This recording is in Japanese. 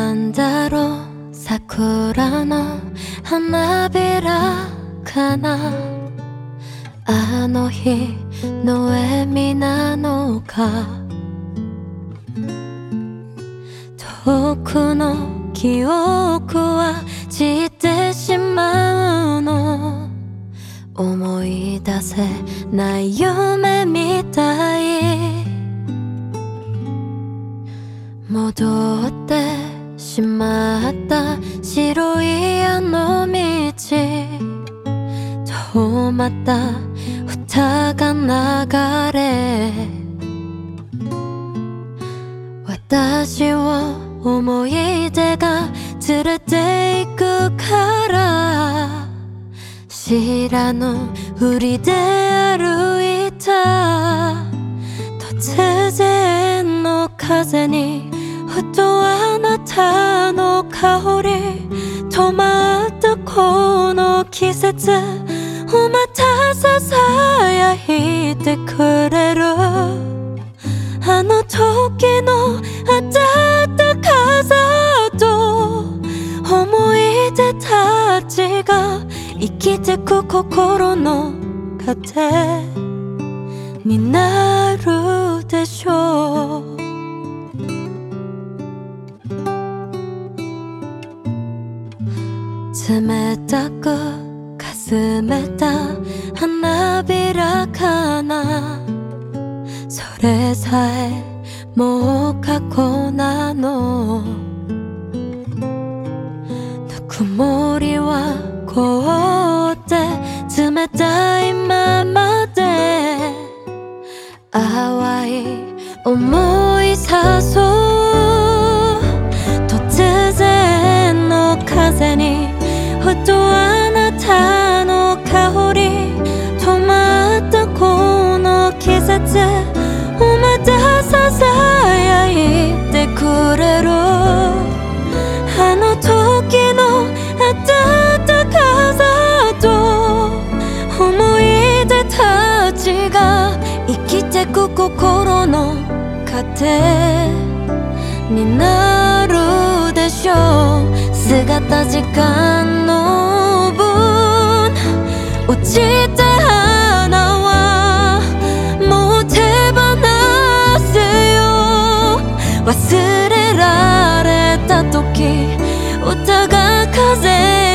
なんだろう、桜の花びらかな。あの日の笑みなのか、遠くの記憶は散ってしまうの。思い出せない夢みたい、戻ってしまった白いあの道、止まった歌が流れ、私を思い出が連れて行くから、知らぬふりで歩いた。突然の風にふとあなたの香り、止まったこの季節をまたささやいてくれる。あの時の暖かさと思い出たちが生きてく心の糧になるでしょう。冷たくかすめた花びらかな。それさえもう過去なの。ぬくもりは凍って冷たいままで、淡い思い誘う。突然の風にふとあなたの香り、止まったこの季節をまたささやいてくれる。あの時の暖かさと思い出たちが生きてく心の糧になるでしょう。姿時間の分落ちた花はもう手放せよ。忘れられた時歌が風